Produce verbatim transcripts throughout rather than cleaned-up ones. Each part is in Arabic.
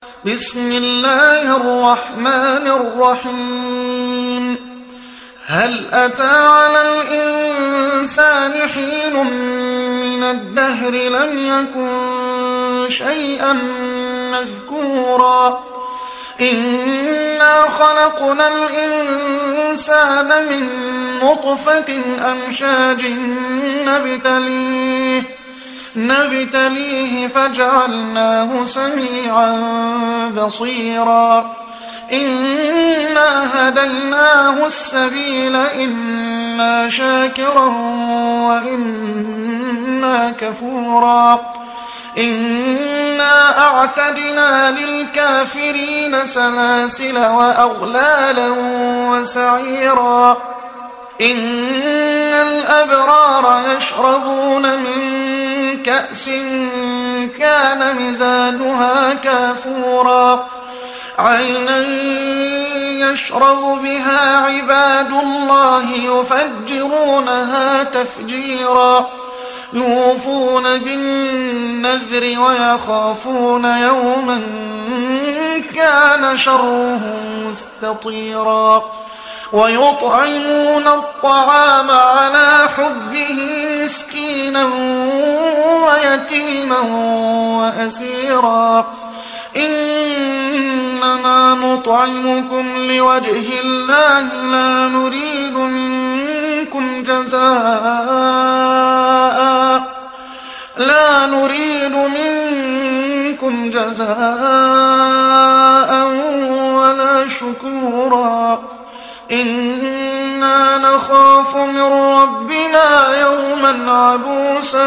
بسم الله الرحمن الرحيم هل أتى على الإنسان حين من الدهر لم يكن شيئا مذكورا إنا خلقنا الإنسان من نطفة أمشاج نبتليه نبتليه فجعلناه سميعا بصيرا إنا هديناه السبيل إما شاكرا وإما كفورا إنا أعتدنا للكافرين سلاسل وأغلالا وسعيرا إن الأبرار يشربون من كأس كان مزاجها كافورا عينا يشرب بها عباد الله يفجرونها تفجيرا يوفون بالنذر ويخافون يوما كان شره مستطيرا ويطعمون الطعام على حبه مسكينا ويتيما وأسيرا إنما نطعمكم لوجه الله لا نريد منكم جزاء لا نريد منكم جزاء ولا شكورا إنا نخاف من ربنا يوما عبوسا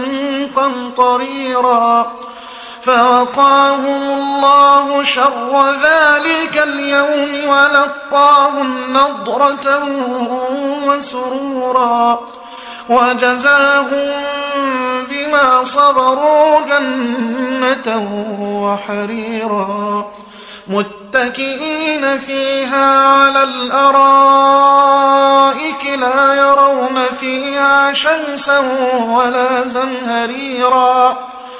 قمطريرا فوقاهم الله شر ذلك اليوم ولقاهم نضرة وسرورا وجزاهم بما صبروا جنة وحريرا متكئين فيها على الأرائك لا يرون فيها شمسا ولا زمهريرا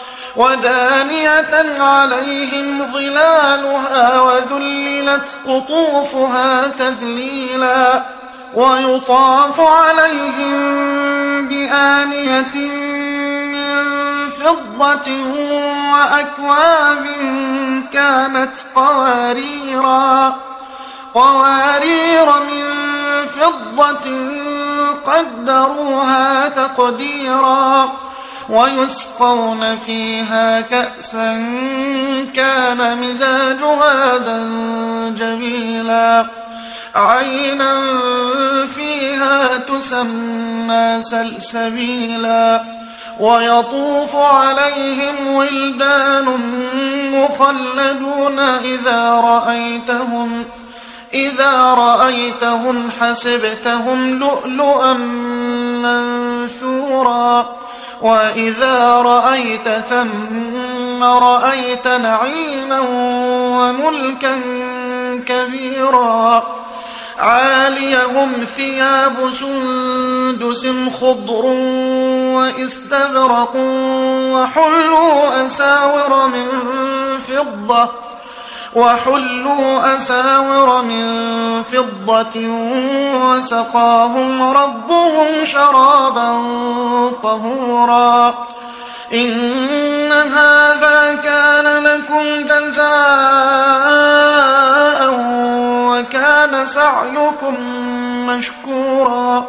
ودانية عليهم ظلالها وذللت قطوفها تذليلا ويطاف عليهم بآنية من فضة وأكواب كانت قواريرا قوارير من فضة قدروها تقديرا ويسقون فيها كأسا كان مزاجها زنجبيلا عينا فيها تسمى سلسبيلا ويطوف عليهم ولدان مخلدون إذا رأيتهم إذا رأيتهم حسبتهم لؤلؤا منثورا وإذا رأيت ثم رأيت نعيما وملكا كبيرا عاليهم ثياب سندس خضر واستبرق وحلوا أساور من فضة وحلوا أساور من فضة وسقاهم ربهم شرابا طهورا إن هذا كان لكم جزاء وكان سعيكم مشكورا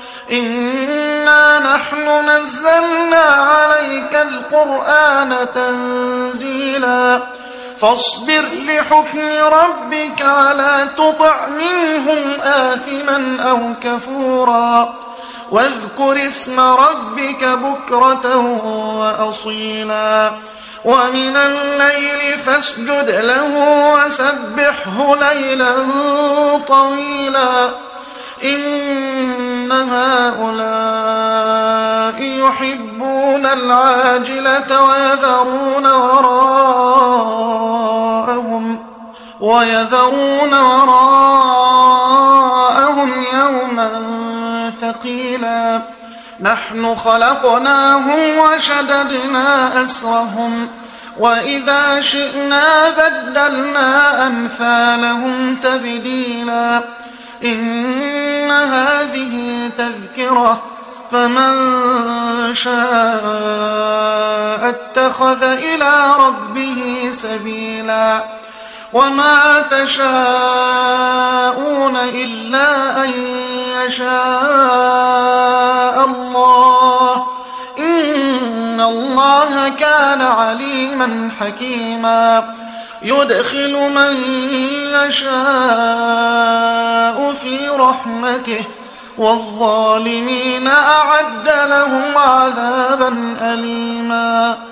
إنا نحن نزلنا عليك القرآن تنزيلا فاصبر لحكم ربك ولا تطع منهم آثما أو كفورا واذكر اسم ربك بكرة وأصيلا ومن الليل فاسجد له وسبحه ليلا طويلا إن هؤلاء يحبون العاجلة ويذرون وراءهم ويذرون وراءهم يوما ثقيلا نحن خلقناهم وشددنا أسرهم وإذا شئنا بدلنا أمثالهم تبديلا إن هذه تذكرة فمن شاء اتخذ إلى ربه سبيلا وما تشاءون إلا أن يشاء الله إن الله كان عليما حكيما يدخل من يشاء في رحمته والظالمين أعد لهم عذابا أليما